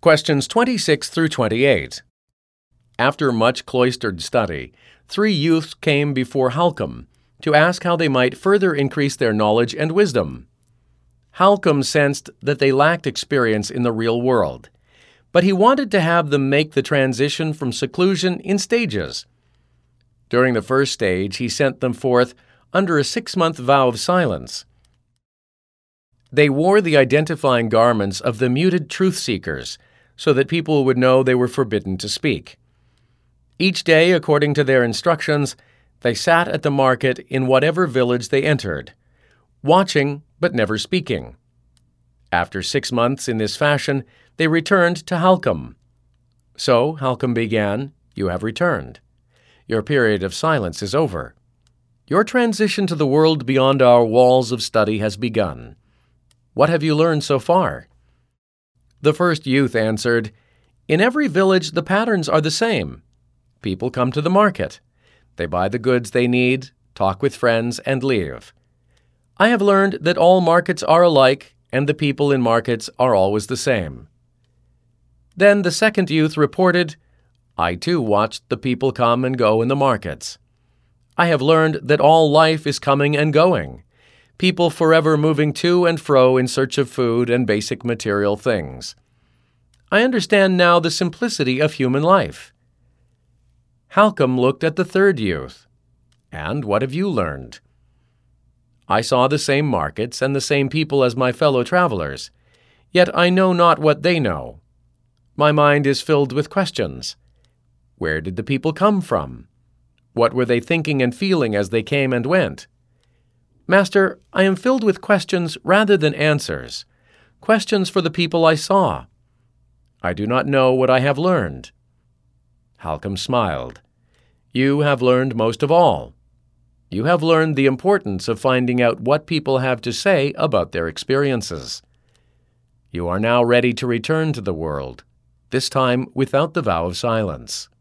Questions 26 through 28. After much cloistered study, 3 youths came before Halcom to ask how they might further increase their knowledge and wisdom. Halcom sensed that they lacked experience in the real world, but he wanted to have them make the transition from seclusion in stages. During the first stage, he sent them forth under a 6-month vow of silence. They wore the identifying garments of the muted truth-seekers, so that people would know they were forbidden to speak. Each day, according to their instructions, they sat at the market in whatever village they entered, watching but never speaking. After 6 months in this fashion, they returned to Halcom. So Halcom began, "You have returned. Your period of silence is over. Your transition to the world beyond our walls of study has begun. What have you learned so far?" The first youth answered, "In every village the patterns are the same. People come to the market. They buy the goods they need, talk with friends, and leave. I have learned that all markets are alike, and the people in markets are always the same." Then the second youth reported, "I too watched the people come and go in the markets. I have learned that all life is coming and going, people forever moving to and fro in search of food and basic material things. I understand now the simplicity of human life." Halcom looked at the third youth. "And what have you learned?" "I saw the same markets and the same people as my fellow travelers, yet I know not what they know. My mind is filled with questions. Where did the people come from? What were they thinking and feeling as they came and went? Master, I am filled with questions rather than answers, questions for the people I saw. I do not know what I have learned." Halcom smiled. "You have learned most of all. You have learned the importance of finding out what people have to say about their experiences. You are now ready to return to the world, this time without the vow of silence."